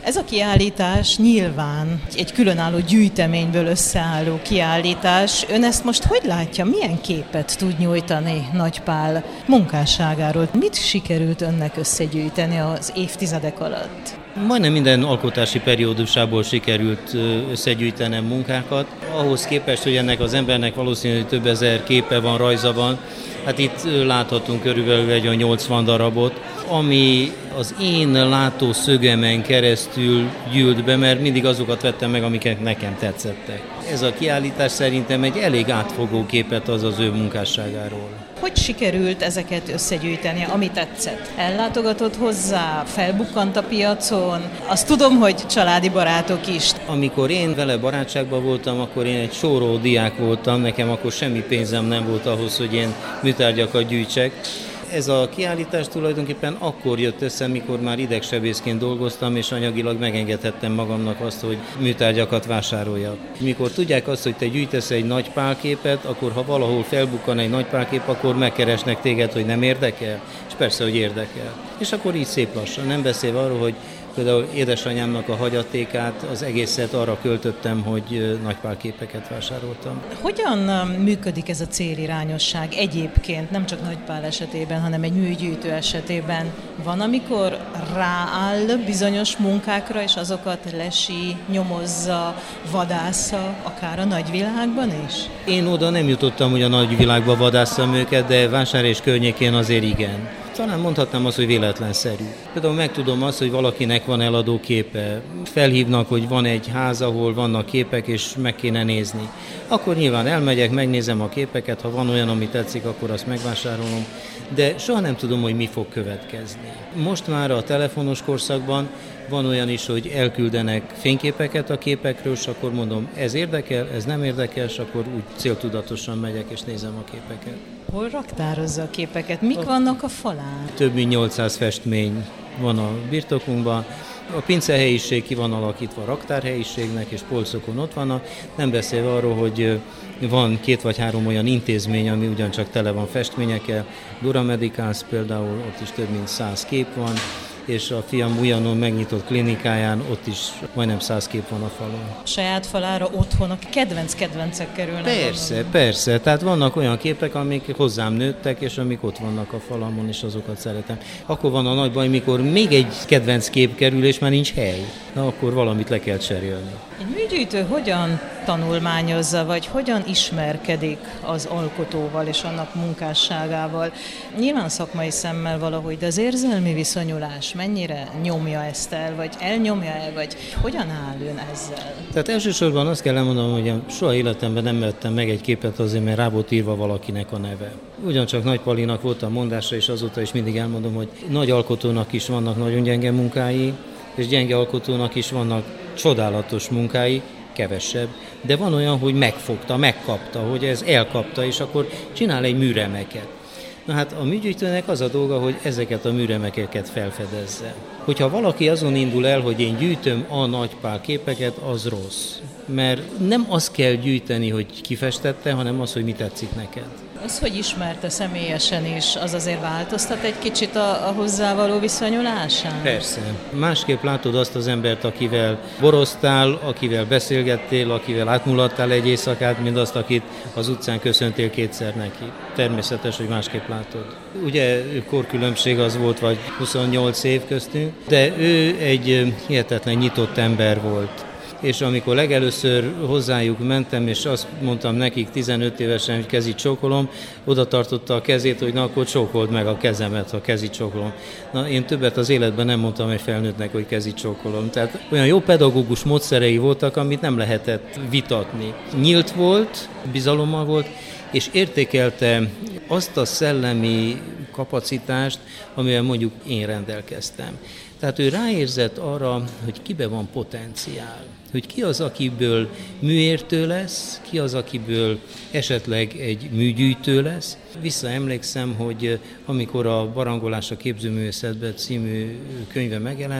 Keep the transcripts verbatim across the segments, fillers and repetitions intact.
Ez a kiállítás nyilván egy különálló gyűjteményből összeálló kiállítás. Ön ezt most hogy látja? Milyen képet tud nyújtani Nagy Pál munkásságáról? Mit sikerült önnek összegyűjteni az évtizedek alatt? Majdnem minden alkotási periódusából sikerült összegyűjtenem munkákat. Ahhoz képest, hogy ennek az embernek valószínűleg több ezer képe van, rajza van, hát itt láthatunk körülbelül egy olyan nyolcvan darabot, ami az én látószögemen keresztül gyűlt be, mert mindig azokat vettem meg, amiket nekem tetszettek. Ez a kiállítás szerintem egy elég átfogó képet az az ő munkásságáról. Hogy sikerült ezeket összegyűjteni, ami tetszett? Ellátogatott hozzá, felbukkant a piacon? Azt tudom, hogy családi barátok is. Amikor én vele barátságban voltam, akkor én egy sóró diák voltam, nekem akkor semmi pénzem nem volt ahhoz, hogy én műtárgyakat gyűjtsek. Ez a kiállítás tulajdonképpen akkor jött össze, mikor már idegsebészként dolgoztam, és anyagilag megengedhettem magamnak azt, hogy műtárgyakat vásároljak. Mikor tudják azt, hogy te gyűjtesz egy Nagy Pál képet, akkor ha valahol felbukkan egy Nagy Pál kép, akkor megkeresnek téged, hogy nem érdekel, és persze, hogy érdekel. És akkor így szép lassan, nem beszélve arról, hogy például édesanyámnak a hagyatékát, az egészet arra költöttem, hogy Nagy Pál képeket vásároltam. Hogyan működik ez a célirányosság egyébként, nem csak Nagy Pál esetében, hanem egy műgyűjtő esetében? Van, amikor rááll bizonyos munkákra, és azokat lesi, nyomozza, vadásza, akár a nagyvilágban is? Én oda nem jutottam, hogy a nagyvilágba vadásszam őket, de Vásár és környékén azért igen. Talán mondhatnám azt, hogy véletlenszerű. Például megtudom azt, hogy valakinek van eladó képe. Felhívnak, hogy van egy ház, ahol vannak képek, és meg kéne nézni. Akkor nyilván elmegyek, megnézem a képeket, ha van olyan, ami tetszik, akkor azt megvásárolom. De soha nem tudom, hogy mi fog következni. Most már a telefonos korszakban van olyan is, hogy elküldenek fényképeket a képekről, és akkor mondom, ez érdekel, ez nem érdekel, és akkor úgy céltudatosan megyek, és nézem a képeket. Hol raktározza a képeket? Mik vannak a falán? Több mint nyolcszáz festmény van a birtokunkban. A pincehelyiség ki van alakítva raktárhelyiségnek, és polcokon ott vannak. Nem beszélve arról, hogy van két vagy három olyan intézmény, ami ugyancsak tele van festményekkel. Dura Medicals például, ott is több mint száz kép van, és a fiam újonnan megnyitott klinikáján ott is majdnem száz kép van a falon. A saját falára otthon a kedvenc-kedvencek kerülnek. Persze, gondolom. persze. Tehát vannak olyan képek, amik hozzám nőttek, és amik ott vannak a falamon, és azokat szeretem. Akkor van a nagy baj, mikor még egy kedvenc kép kerül, és már nincs hely. Na, akkor valamit le kell cserélni. Egy műgyűjtő hogyan tanulmányozza, vagy hogyan ismerkedik az alkotóval és annak munkásságával? Nyilván szakmai szemmel valahogy, de az érzelmi viszonyulás mennyire nyomja ezt el, vagy elnyomja el, vagy hogyan áll ön ezzel? Tehát elsősorban azt kell elmondanom, hogy soha életemben nem vettem meg egy képet azért, mert rá volt írva valakinek a neve. Ugyancsak Nagy Palinak volt a mondása, és azóta is mindig elmondom, hogy nagy alkotónak is vannak nagyon gyenge munkái, és gyenge alkotónak is vannak csodálatos munkái, kevesebb, de van olyan, hogy megfogta, megkapta, hogy ez elkapta, és akkor csinál egy műremeket. Na hát a műgyűjtőnek az a dolga, hogy ezeket a műremekeket felfedezze. Hogyha valaki azon indul el, hogy én gyűjtöm a Nagy Pál képeket, az rossz. Mert nem azt kell gyűjteni, hogy kifestette, hanem az, hogy mi tetszik neked. Az, hogy ismerte személyesen is, az azért változtat egy kicsit a, a hozzávaló viszonyulásán? Persze. Másképp látod azt az embert, akivel boroztál, akivel beszélgettél, akivel átmulattál egy éjszakát, mint azt, akit az utcán köszöntél kétszer neki. Természetes, hogy másképp látod. Ugye korkülönbség az volt, vagy huszonnyolc év köztünk, de ő egy hihetetlen nyitott ember volt. És amikor legelőször hozzájuk mentem, és azt mondtam nekik tizenöt évesen, hogy kezit csókolom, oda tartotta a kezét, hogy na akkor csókold meg a kezemet, ha kezit csókolom. Na én többet az életben nem mondtam egy felnőttnek, hogy kezit csókolom. Tehát olyan jó pedagógus módszerei voltak, amit nem lehetett vitatni. Nyílt volt, bizalommal volt, és értékelte azt a szellemi kapacitást, amivel mondjuk én rendelkeztem. Tehát ő ráérzett arra, hogy kibe van potenciál, hogy ki az, akiből műértő lesz, ki az, akiből esetleg egy műgyűjtő lesz. Visszaemlékszem, hogy amikor a Barangolás a képzőművészetben című könyve megjelent,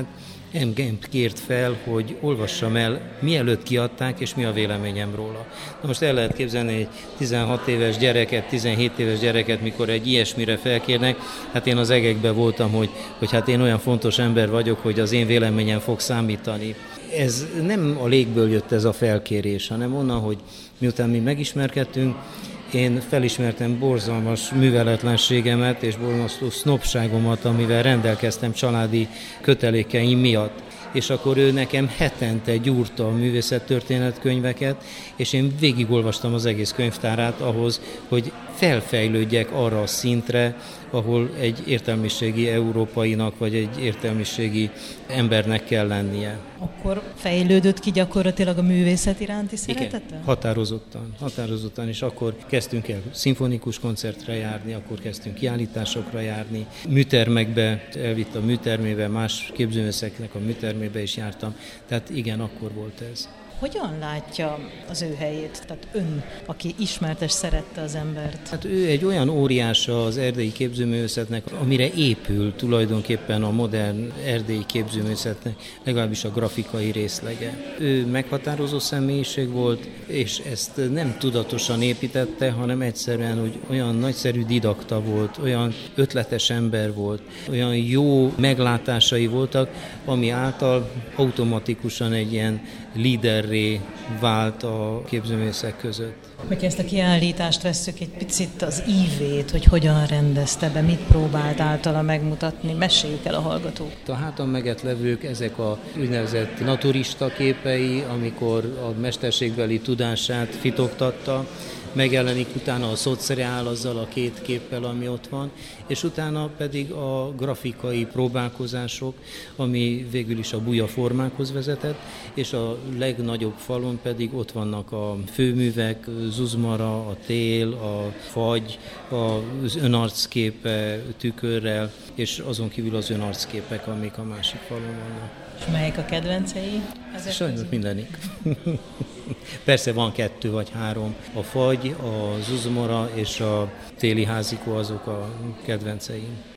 engem kért fel, hogy olvassam el, mielőtt kiadták, és mi a véleményem róla. Na most el lehet képzelni egy tizenhat éves gyereket, tizenhét éves gyereket, mikor egy ilyesmire felkérnek, hát én az egekben voltam, hogy, hogy hát én olyan fontos ember vagyok, hogy az én véleményem fog számítani. Ez nem a légből jött ez a felkérés, hanem onnan, hogy miután mi megismerkedtünk, én felismertem borzalmas műveletlenségemet és borzasztó sznobságomat, amivel rendelkeztem családi kötelékeim miatt. És akkor ő nekem hetente gyúrta a művészettörténet könyveket, és én végigolvastam az egész könyvtárát ahhoz, hogy felfejlődjek arra a szintre, ahol egy értelmiségi európainak, vagy egy értelmiségi embernek kell lennie. Akkor fejlődött ki gyakorlatilag a művészet iránti szeretete? Igen, határozottan, határozottan, és akkor kezdtünk el szimfonikus koncertre járni, akkor kezdtünk kiállításokra járni, műtermekbe, elvitt a műtermébe, más képzőművészeknek a műtermébe is jártam, tehát igen, akkor volt ez. Hogyan látja az ő helyét? Tehát ön, aki ismert és szerette az embert. Hát ő egy olyan óriása az erdélyi képzőművészetnek, amire épül tulajdonképpen a modern erdélyi képzőművészetnek, legalábbis a grafikai részlege. Ő meghatározó személyiség volt, és ezt nem tudatosan építette, hanem egyszerűen, hogy olyan nagyszerű didakta volt, olyan ötletes ember volt, olyan jó meglátásai voltak, ami által automatikusan egy ilyen líderré vált a képzőművészek között. Hogyha ezt a kiállítást vesszük egy picit az ívét, hogy hogyan rendezte be, mit próbált általa megmutatni, meséljük el a hallgatók. A hátam mögött levők ezek a úgynevezett naturista képei, amikor a mesterségbeli tudását fitoktatta, megjelenik utána a szociál azzal a két képpel, ami ott van, és utána pedig a grafikai próbálkozások, ami végül is a buja formákhoz vezetett, és a legnagyobb falon pedig ott vannak a főművek, Zuzmara, a tél, a fagy, az önarcképe tükörrel, és azon kívül az önarcképek, amik a másik falon vannak. És melyek a kedvencei? Sajnos mindenik. Persze van kettő vagy három. A fagy, a Zuzmara és a téli házikó azok a kedvenceim.